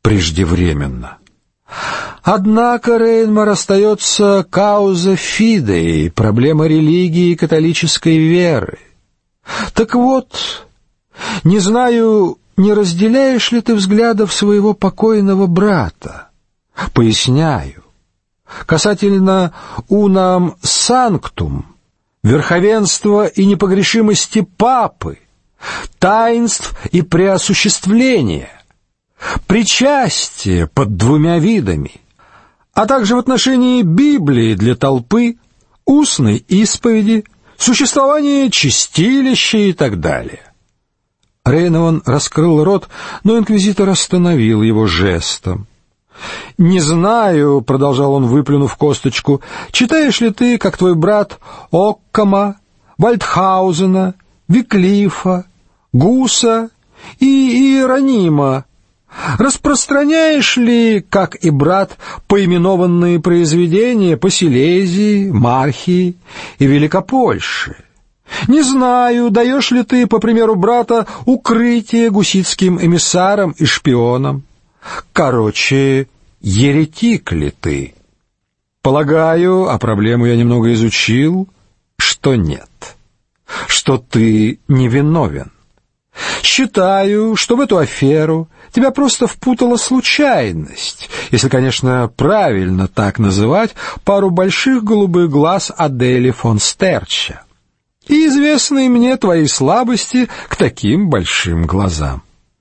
преждевременно. Однако, Рейнмар, остается кауза фидей, проблема религии и католической веры. Так вот, не знаю, не разделяешь ли ты взглядов своего покойного брата? Поясняю. Касательно унам санктум, верховенства и непогрешимости папы, таинств и преосуществления, причастие под двумя видами, а также в отношении Библии для толпы, устной исповеди, существование чистилища и так далее. Рейнован раскрыл рот, но инквизитор остановил его жестом. «Не знаю», — продолжал он, выплюнув косточку, — «читаешь ли ты, как твой брат, Оккама, Вальдхаузена, Виклифа, Гуса и Иеронима? Распространяешь ли, как и брат, поименованные произведения по Силезии, Мархии и Великопольше? Не знаю, даешь ли ты, по примеру брата, укрытие гуситским эмиссарам и шпионам? Короче, еретик ли ты? Полагаю, а проблему я немного изучил, что нет, что ты невиновен. Считаю, что в эту аферу тебя просто впутала случайность, если, конечно, правильно так называть пару больших голубых глаз Адели фон Стерча и известные мне твои слабости к таким большим глазам.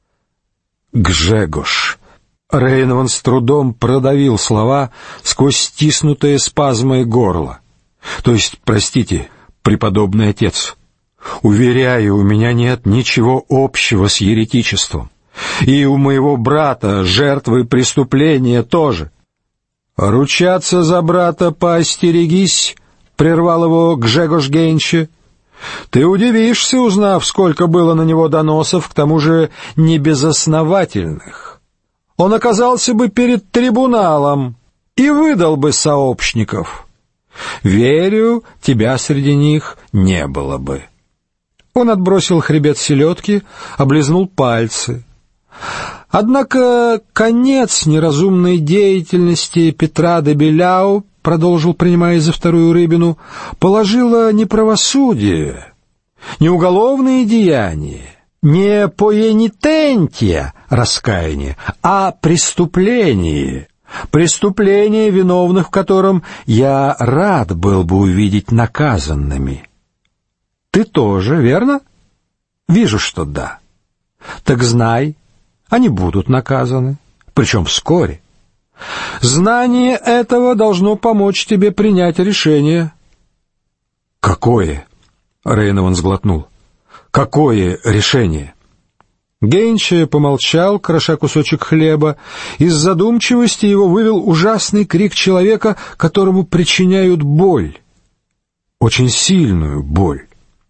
Гжегош. Рейнован с трудом продавил слова сквозь стиснутое спазмой горло. То есть, простите, преподобный отец, уверяю, у меня нет ничего общего с еретичеством. И у моего брата, жертвы преступления, тоже. Ручаться за брата поостерегись, прервал его Гжегош Генче. Ты удивишься, узнав, сколько было на него доносов, к тому же небезосновательных. Он оказался бы перед трибуналом и выдал бы сообщников. Верю, тебя среди них не было бы. Он отбросил хребет селедки, облизнул пальцы. Однако конец неразумной деятельности Петра де Беляу, продолжил, принимая за вторую рыбину, положило не правосудие, не уголовные деяния, не поенитентия, раскаяние, а преступление, преступление, виновных в котором я рад был бы увидеть наказанными. Ты тоже, верно? Вижу, что да. Так знай, они будут наказаны, причем вскоре. Знание этого должно помочь тебе принять решение. Какое? Рейнован сглотнул. Какое решение? Генче помолчал, кроша кусочек хлеба. Из задумчивости его вывел ужасный крик человека, которому причиняют боль. Очень сильную боль.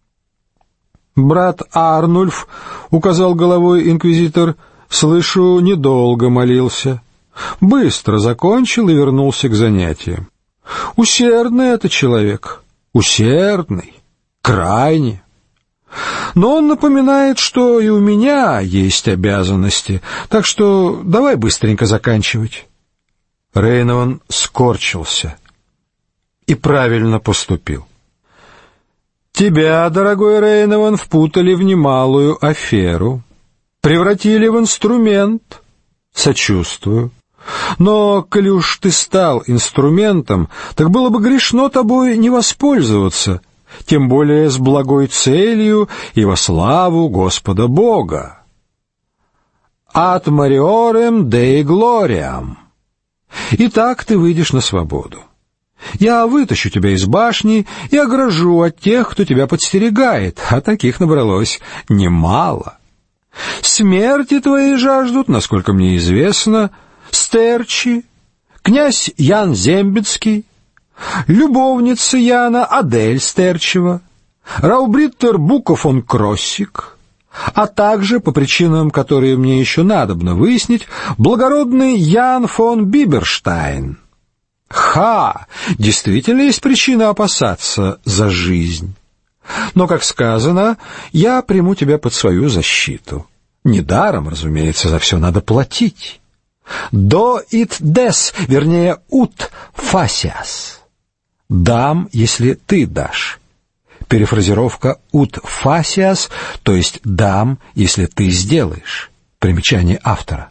«Брат Арнульф», — указал головой инквизитор, — «слышу, недолго молился. Быстро закончил и вернулся к занятиям. Усердный это человек, усердный, крайне. Но он напоминает, что и у меня есть обязанности, так что давай быстренько заканчивать». Рейнован скорчился и правильно поступил. Тебя, дорогой Рейнован, впутали в немалую аферу, превратили в инструмент. Сочувствую. Но, коли уж ты стал инструментом, так было бы грешно тобой не воспользоваться, тем более с благой целью и во славу Господа Бога. Ad Mariorem Dei Gloriam. Итак, ты выйдешь на свободу. Я вытащу тебя из башни и огражу от тех, кто тебя подстерегает, а таких набралось немало. Смерти твоей жаждут, насколько мне известно, Стерчи, князь Ян Зембицкий, любовница Яна Адель Стерчева, Раубриттер Буко фон Кроссик, а также, по причинам, которые мне еще надобно выяснить, благородный Ян фон Биберштайн. Ха! Действительно есть причина опасаться за жизнь. Но, как сказано, я приму тебя под свою защиту. Недаром, разумеется, за все надо платить. «Do it des», вернее, «ut facias». «Дам, если ты дашь». Перефразировка «ut facias», то есть «дам, если ты сделаешь». Примечание автора.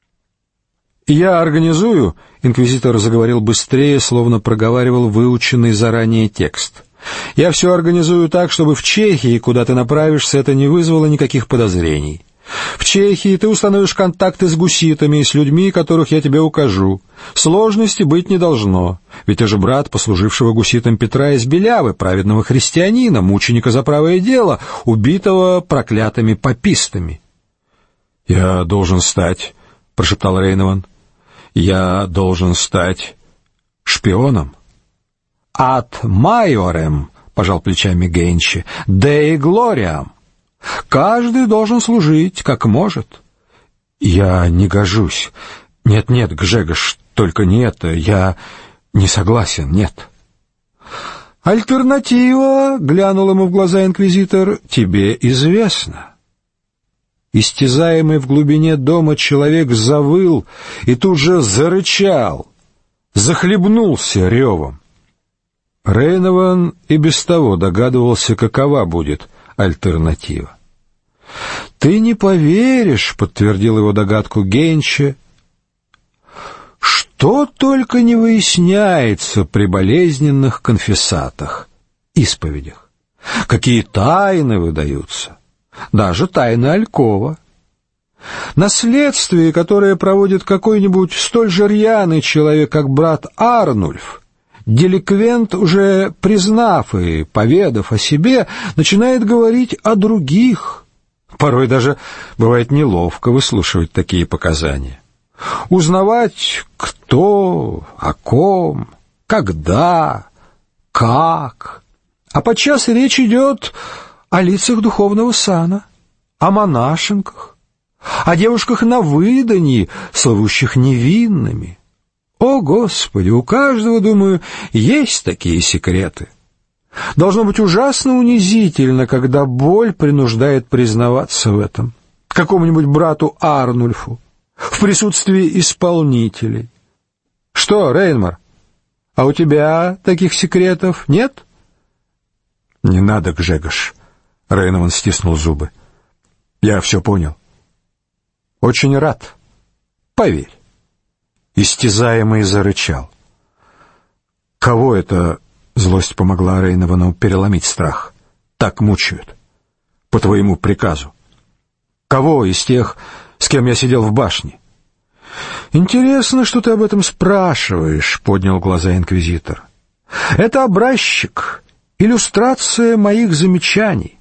«Я организую», — инквизитор заговорил быстрее, словно проговаривал выученный заранее текст. «Я все организую так, чтобы в Чехии, куда ты направишься, это не вызвало никаких подозрений. В Чехии ты установишь контакты с гуситами и с людьми, которых я тебе укажу. Сложности быть не должно, ведь ты же брат послужившего гуситам Петра из Белявы, праведного христианина, мученика за правое дело, убитого проклятыми папистами». «Я должен стать», — прошептал Рейнован, — «я должен стать шпионом». «Ad maiorem», — пожал плечами Генчи, — «Dei gloriam». Каждый должен служить, как может. «Я не гожусь. Нет, Гжегош, только не это. Я не согласен, нет». «Альтернатива», — глянул ему в глаза инквизитор, — «тебе известна». Истязаемый в глубине дома человек завыл и тут же зарычал, захлебнулся ревом. Рейнован и без того догадывался, какова будет альтернатива. «Ты не поверишь», — подтвердил его догадку Генчи, — «что только не выясняется при болезненных конфессатах, исповедях, какие тайны выдаются, даже тайны алькова. На следствии, которое проводит какой-нибудь столь же рьяный человек, как брат Арнульф, деликвент, уже признав и поведав о себе, начинает говорить о других. Порой даже бывает неловко выслушивать такие показания. Узнавать, кто, о ком, когда, как. А подчас речь идет о лицах духовного сана, о монашенках, о девушках на выданье, слывущих невинными. О, Господи, у каждого, думаю, есть такие секреты. Должно быть ужасно унизительно, когда боль принуждает признаваться в этом какому-нибудь брату Арнульфу в присутствии исполнителей. Что, Рейнмар, а у тебя таких секретов нет? Не надо, Гжегош. Рейнован стиснул зубы. Я все понял. Очень рад. Поверь. Истязаемый зарычал. Кого это, злость помогла Рейновану переломить страх, так мучают? По твоему приказу. Кого из тех, с кем я сидел в башне? Интересно, что ты об этом спрашиваешь, поднял глаза инквизитор. Это образчик, иллюстрация моих замечаний.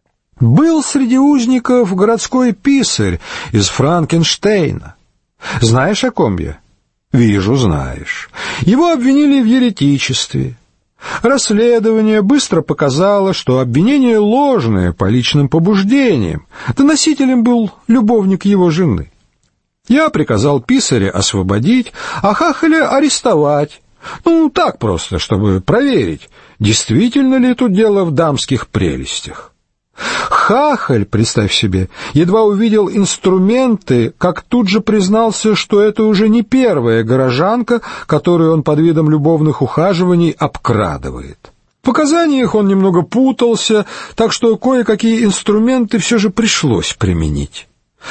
Был среди узников городской писарь из Франкенштейна. Знаешь, о ком я? Вижу, знаешь. Его обвинили в еретичестве. Расследование быстро показало, что обвинение ложное по личным побуждениям. Доносителем был любовник его жены. Я приказал писаря освободить, а хахаля арестовать. Так просто, чтобы проверить, действительно ли тут дело в дамских прелестях. Хахаль, представь себе, едва увидел инструменты, как тут же признался, что это уже не первая горожанка, которую он под видом любовных ухаживаний обкрадывает. В показаниях он немного путался, так что кое-какие инструменты все же пришлось применить.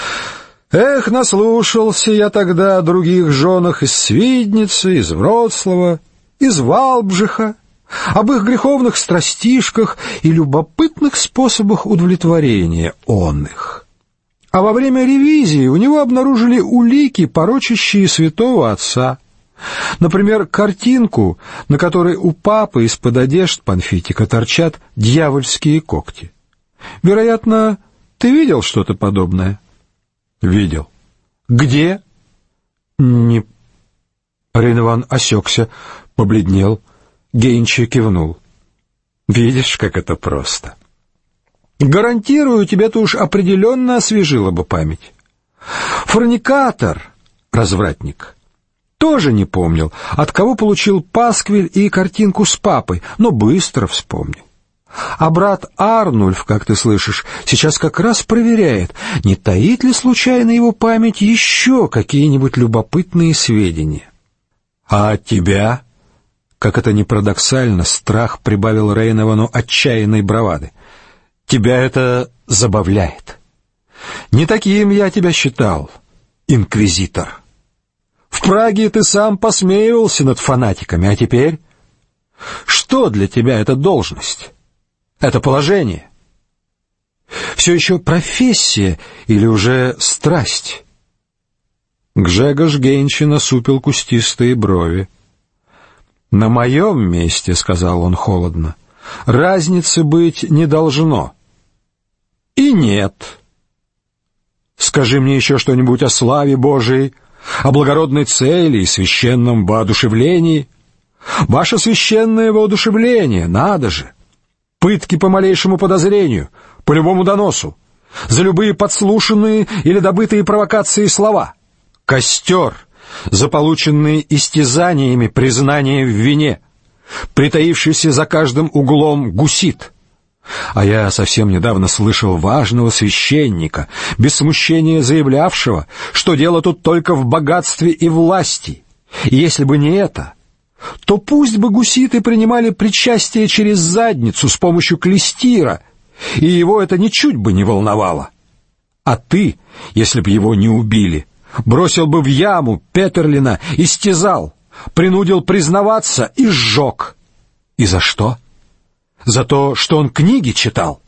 Эх, наслушался я тогда о других женах из Свидницы, из Вроцлава, из Валбжиха, об их греховных страстишках и любопытных способах удовлетворения онных. А во время ревизии у него обнаружили улики, порочащие святого отца. Например, картинку, на которой у папы из-под одежд Панфитика торчат дьявольские когти. Вероятно, ты видел что-то подобное? Видел. Где? Не... Рейнован осекся, побледнел. Генчи кивнул. Видишь, как это просто. Гарантирую, тебе-то уж определенно освежила бы память. Форникатор, развратник, тоже не помнил, от кого получил пасквиль и картинку с папой, но быстро вспомнил. А брат Арнульф, как ты слышишь, сейчас как раз проверяет, не таит ли случайно его память еще какие-нибудь любопытные сведения. А от тебя, как это ни парадоксально, страх прибавил Рейновану отчаянной бравады. Тебя это забавляет. Не таким я тебя считал, инквизитор. В Праге ты сам посмеивался над фанатиками, а теперь? Что для тебя эта должность? Это положение? Все еще профессия или уже страсть? Гжегош Генчи насупил кустистые брови. «На моем месте, — сказал он холодно, — разницы быть не должно. И нет. Скажи мне еще что-нибудь о славе Божией, о благородной цели и священном воодушевлении. Ваше священное воодушевление, надо же! Пытки по малейшему подозрению, по любому доносу, за любые подслушанные или добытые провокации слова. Костер, за полученные истязаниями признания в вине, притаившийся за каждым углом гусит. А я совсем недавно слышал важного священника, без смущения заявлявшего, что дело тут только в богатстве и власти. И если бы не это, то пусть бы гуситы принимали причастие через задницу с помощью клестира, и его это ничуть бы не волновало. А ты, если б его не убили, бросил бы в яму Петерлина, истязал, принудил признаваться и сжег. И за что? За то, что он книги читал?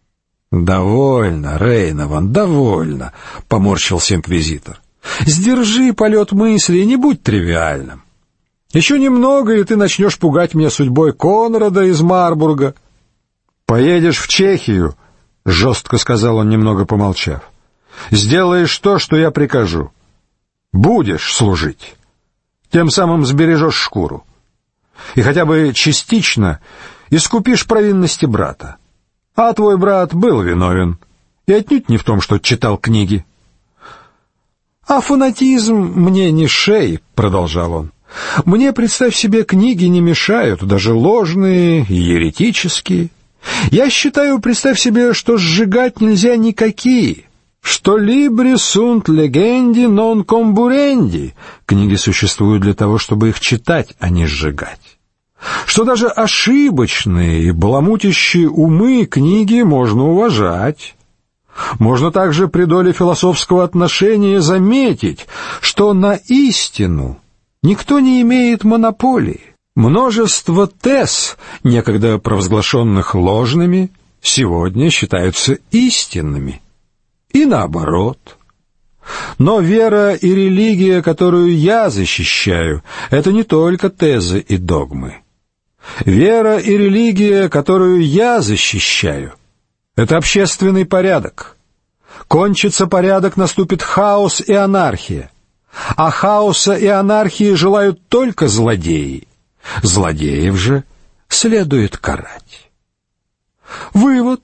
«Довольно, Рейнован, довольно», — поморщился инквизитор. «Сдержи полет мысли и не будь тривиальным. Еще немного, и ты начнешь пугать меня судьбой Конрада из Марбурга». «Поедешь в Чехию», — жестко сказал он, немного помолчав. «Сделаешь то, что я прикажу. Будешь служить. Тем самым сбережешь шкуру. И хотя бы частично искупишь провинности брата. А твой брат был виновен, и отнюдь не в том, что читал книги». «А фанатизм мне не шей», — продолжал он. «Мне, представь себе, книги не мешают, даже ложные и еретические. Я считаю, представь себе, что сжигать нельзя никакие, что libri sunt legendi non comburendi, книги существуют для того, чтобы их читать, а не сжигать. Что даже ошибочные и баламутящие умы книги можно уважать. Можно также при доле философского отношения заметить, что на истину никто не имеет монополии. Множество тез, некогда провозглашенных ложными, сегодня считаются истинными. И наоборот. Но вера и религия, которую я защищаю, это не только тезы и догмы. Вера и религия, которую я защищаю, это общественный порядок. Кончится порядок, наступит хаос и анархия. А хаоса и анархии желают только злодеи. Злодеев же следует карать. Вывод.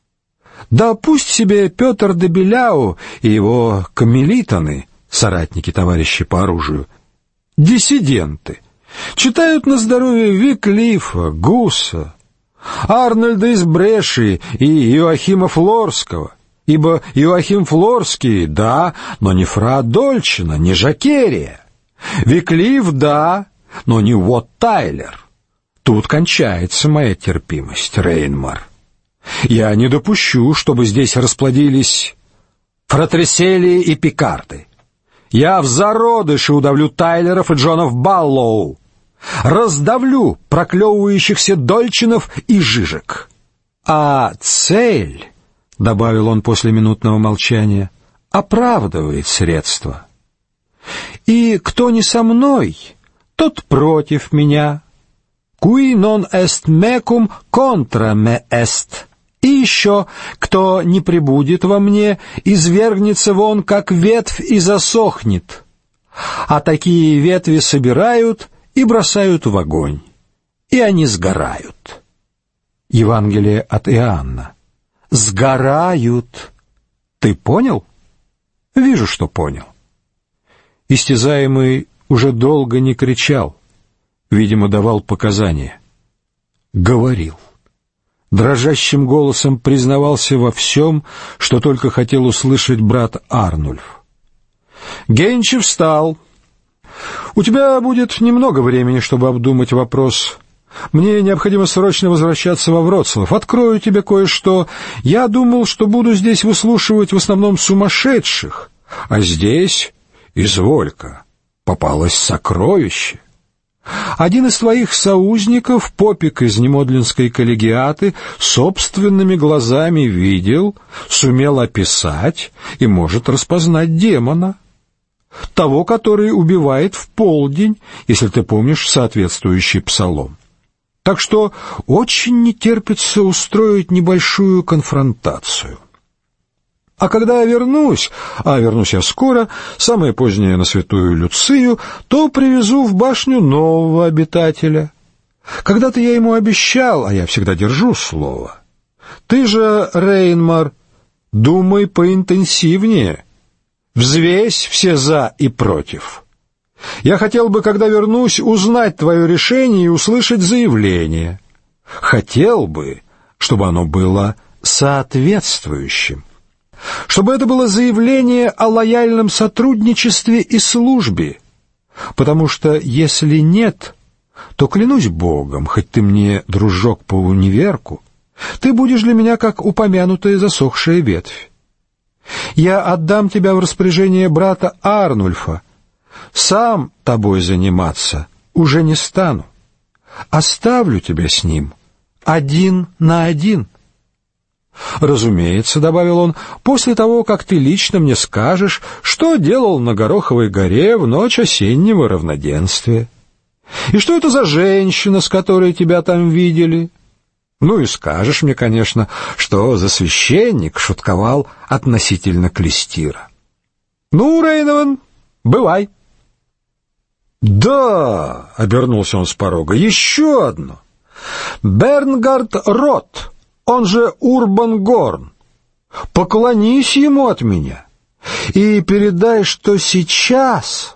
Да пусть себе Петр де Беляу и его коммелитоны, соратники товарищи по оружию, диссиденты, читают на здоровье Виклифа, Гусса, Арнольда из Бреши и Иоахима Флорского, ибо Иоахим Флорский, да, но не фра Дольчина, не Жакерия. Виклиф, да, но не Уотт Тайлер. Тут кончается моя терпимость, Рейнмар. Я не допущу, чтобы здесь расплодились Фратресели и Пикарды. Я в зародыше удавлю Тайлеров и Джонов Баллоу. Раздавлю проклевывающихся Дольчинов и Жижек. А цель, — добавил он после минутного молчания, — оправдывает средства. И кто не со мной, тот против меня. Qui non est mecum contra me est. И еще, кто не пребудет во мне, извергнется вон, как ветвь, и засохнет. А такие ветви собирают и бросают в огонь, и они сгорают. Евангелие от Иоанна. Сгорают. Ты понял? Вижу, что понял. Истязаемый уже долго не кричал, видимо, давал показания. Говорил. дрожащим голосом признавался во всем, что только хотел услышать брат Арнульф. Генчи встал. «У тебя будет немного времени, чтобы обдумать вопрос. Мне необходимо срочно возвращаться во Вроцлав. Открою тебе кое-что. Я думал, что буду здесь выслушивать в основном сумасшедших, а здесь, изволь-ка, попалось сокровище. Один из твоих соузников, попик из Немодлинской коллегиаты, собственными глазами видел, сумел описать и может распознать демона. Того, который убивает в полдень, если ты помнишь соответствующий псалом. Так что очень не терпится устроить небольшую конфронтацию. А когда я вернусь, а вернусь я скоро, самое позднее на Святую Люцию, то привезу в башню нового обитателя. Когда-то я ему обещал, а я всегда держу слово. Ты же, Рейнмар, думай поинтенсивнее. Взвесь все «за» и «против». Я хотел бы, когда вернусь, узнать твое решение и услышать заявление. Хотел бы, чтобы оно было соответствующим. Чтобы это было заявление о лояльном сотрудничестве и службе. Потому что, если нет, то, клянусь Богом, хоть ты мне дружок по универку, ты будешь для меня как упомянутая засохшая ветвь. Я отдам тебя в распоряжение брата Арнульфа. Сам тобой заниматься уже не стану. Оставлю тебя с ним 1 на 1. Разумеется, — добавил он, — после того, как ты лично мне скажешь, что делал на Гороховой горе в ночь осеннего равноденствия. И что это за женщина, с которой тебя там видели? Ну и скажешь мне, конечно, что за священник шутковал относительно клестира. Ну, Рейнован, бывай. Да, — обернулся он с порога, — еще одно. Бернгард Рот, он же Урбан Горн. Поклонись ему от меня и передай, что сейчас